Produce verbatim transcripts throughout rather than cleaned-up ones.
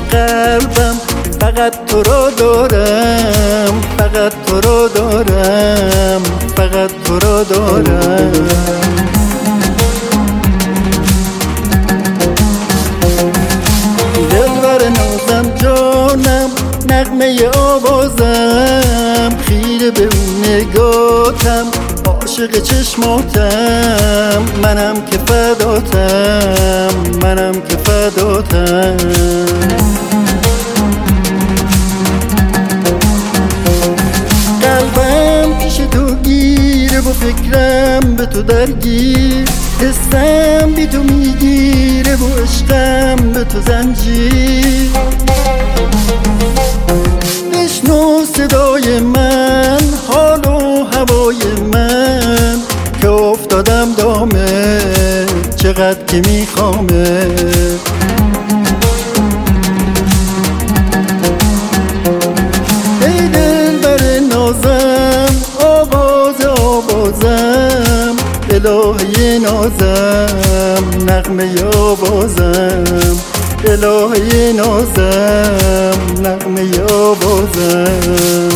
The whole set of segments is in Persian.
قلبم فقط تو رو دارم، فقط تو رو دارم، فقط تو رو دارم. دلبر نازم جانم، نغمه آوازم، خیره به اون نگاتم، عاشق چشماتم، منم که فداتم، منم که فداتم. قلبم پیش تو گیره و فکرم به تو درگیر، حسم بی تو میگیره و عشقم به تو زنجیر. بشنو صدای من، حال و هوای من، که افتادم دامه چقدر که میخوامه. ای دلبر نازم، آواز آوازم، الهی نازم، نغمه آوازم، الهی نازم، نغمه آوازم.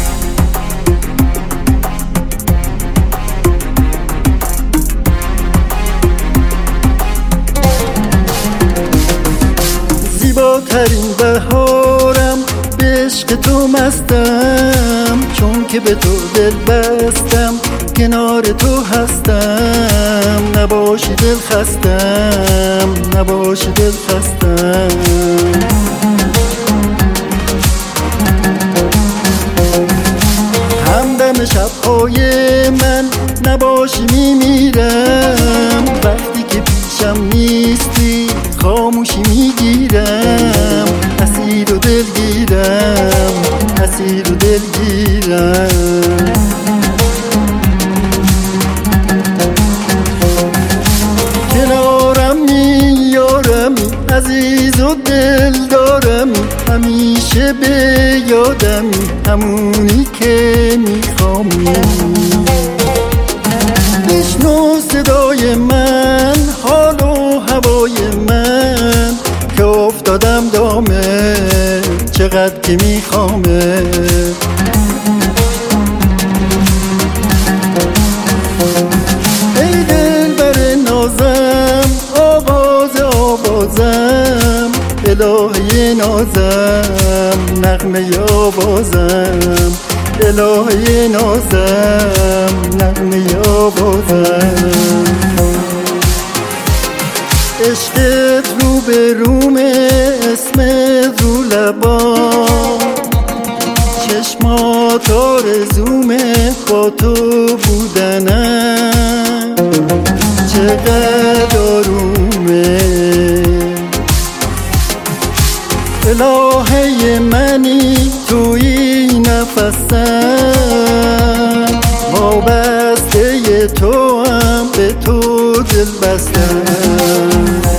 زیباترین بهارم، به عشق تو مستم، چون که به تو دل بستم، کنار تو هستم. نباشی دل خستم، نباشی دل خستم. همدم شبهای من نباشی میمیرم، وقتی که پیشم نیستی خاموشی میگیرم. اسیر و دلگیرم، اسیر و دلگیرم. کنارم میارم، عزیز و دل دارم، همیشه به یادم، همونی که میخوامی. بشنو صدای من، حال و هوای من، که افتادم دامه چقدر که میخوامه. ای دلبر نازم، آواز آوازم، الهی نازم، نغمه آوازم، الهی نازم، نغمه آوازم. عشقت رو به رومه، اسم رو لبام، چشمات آرزومه با تو بودنم. چقدر آرومه، الهه منی توی نفسم، وابسته تو هم به تو دل بستم.